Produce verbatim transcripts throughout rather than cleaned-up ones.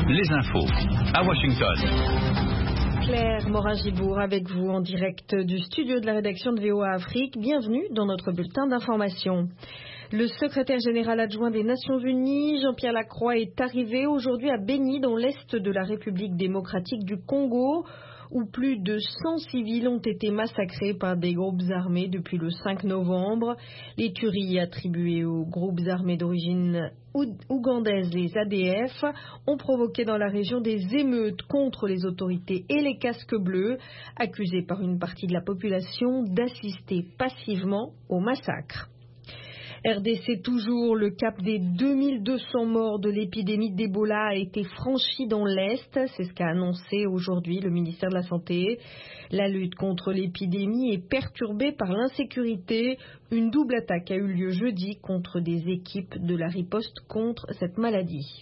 les infos à Washington. Claire Morin-Gibourg avec vous en direct du studio de la rédaction de V O A Afrique. Bienvenue dans notre bulletin d'information. Le secrétaire général adjoint des Nations Unies, Jean-Pierre Lacroix, est arrivé aujourd'hui à Beni, dans l'est de la République démocratique du Congo, où plus de cent civils ont été massacrés par des groupes armés depuis le cinq novembre. Les tueries attribuées aux groupes armés d'origine ougandaise, les A D F, ont provoqué dans la région des émeutes contre les autorités et les casques bleus, accusés par une partie de la population d'assister passivement au massacre. R D C toujours, le cap des deux mille deux cents morts de l'épidémie d'Ebola a été franchi dans l'Est. C'est ce qu'a annoncé aujourd'hui le ministère de la Santé. La lutte contre l'épidémie est perturbée par l'insécurité. Une double attaque a eu lieu jeudi contre des équipes de la riposte contre cette maladie.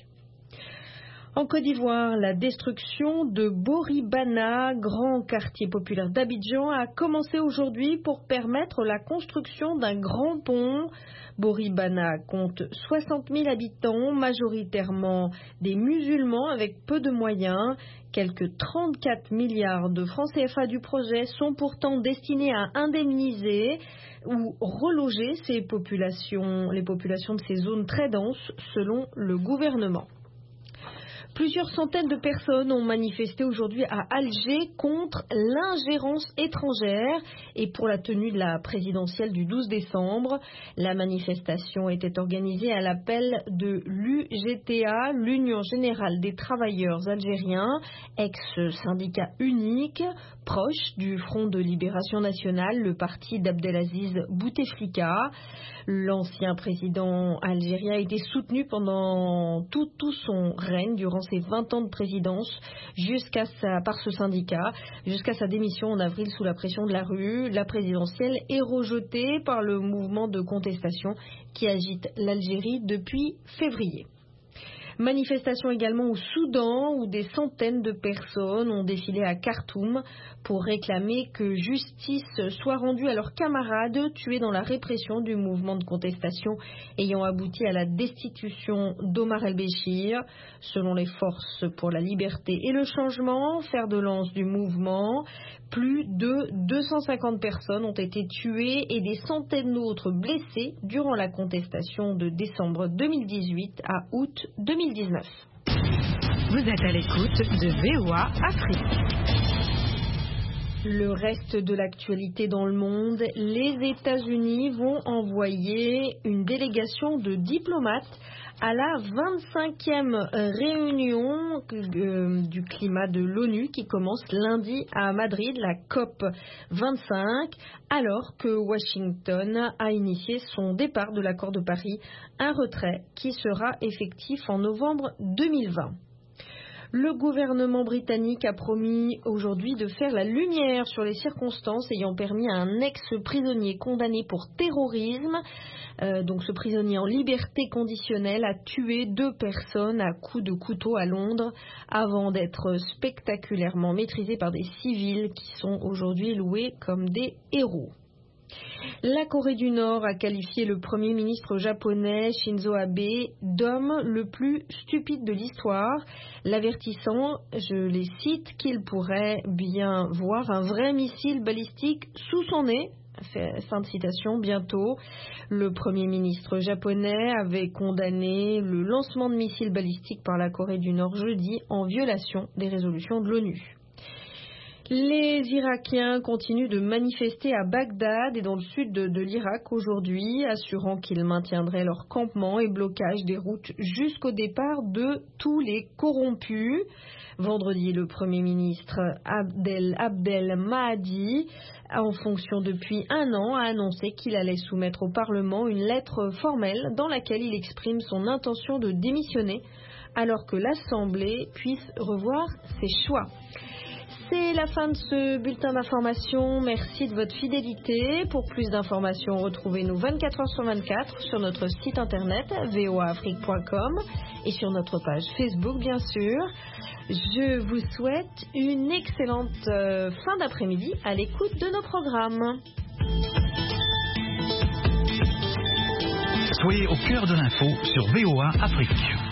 En Côte d'Ivoire, la destruction de Boribana, grand quartier populaire d'Abidjan, a commencé aujourd'hui pour permettre la construction d'un grand pont. Boribana compte soixante mille habitants, majoritairement des musulmans avec peu de moyens. Quelques trente-quatre milliards de francs C F A du projet sont pourtant destinés à indemniser ou reloger ces populations, les populations de ces zones très denses, selon le gouvernement. Plusieurs centaines de personnes ont manifesté aujourd'hui à Alger contre l'ingérence étrangère et pour la tenue de la présidentielle du douze décembre. La manifestation était organisée à l'appel de l'U G T A, l'Union Générale des Travailleurs Algériens, ex-syndicat unique, proche du Front de Libération Nationale, le parti d'Abdelaziz Bouteflika. L'ancien président algérien a été soutenu pendant tout, tout son règne, durant ses vingt ans de présidence, jusqu'à sa, par ce syndicat, jusqu'à sa démission en avril sous la pression de la rue. La présidentielle est rejetée par le mouvement de contestation qui agite l'Algérie depuis février. Manifestation également au Soudan, où des centaines de personnes ont défilé à Khartoum pour réclamer que justice soit rendue à leurs camarades tués dans la répression du mouvement de contestation ayant abouti à la destitution d'Omar el-Béchir. Selon les forces pour la liberté et le changement, fer de lance du mouvement, plus de deux cent cinquante personnes ont été tuées et des centaines d'autres blessées durant la contestation de décembre deux mille dix-huit à août deux mille dix-neuf. Vous êtes à l'écoute de V O A Afrique. Le reste de l'actualité dans le monde, les États-Unis vont envoyer une délégation de diplomates à la vingt-cinquième réunion du climat de l'ONU qui commence lundi à Madrid, la COP vingt-cinq, alors que Washington a initié son départ de l'accord de Paris, un retrait qui sera effectif en novembre deux mille vingt. Le gouvernement britannique a promis aujourd'hui de faire la lumière sur les circonstances ayant permis à un ex-prisonnier condamné pour terrorisme, euh, donc ce prisonnier en liberté conditionnelle, a tué deux personnes à coups de couteau à Londres avant d'être spectaculairement maîtrisé par des civils qui sont aujourd'hui loués comme des héros. La Corée du Nord a qualifié le Premier ministre japonais Shinzo Abe d'homme le plus stupide de l'histoire, l'avertissant, je les cite, qu'il pourrait bien voir un vrai missile balistique sous son nez. Fin de citation, bientôt. Le Premier ministre japonais avait condamné le lancement de missiles balistiques par la Corée du Nord jeudi en violation des résolutions de l'ONU. Les Irakiens continuent de manifester à Bagdad et dans le sud de, de l'Irak aujourd'hui, assurant qu'ils maintiendraient leur campement et blocage des routes jusqu'au départ de tous les corrompus. Vendredi, le Premier ministre Abdel, Abdel Mahdi, en fonction depuis un an, a annoncé qu'il allait soumettre au Parlement une lettre formelle dans laquelle il exprime son intention de démissionner alors que l'Assemblée puisse revoir ses choix. C'est la fin de ce bulletin d'information. Merci de votre fidélité. Pour plus d'informations, retrouvez-nous vingt-quatre heures sur vingt-quatre sur notre site internet v o a afrique point com et sur notre page Facebook, bien sûr. Je vous souhaite une excellente euh, fin d'après-midi à l'écoute de nos programmes. Soyez au cœur de l'info sur V O A Afrique.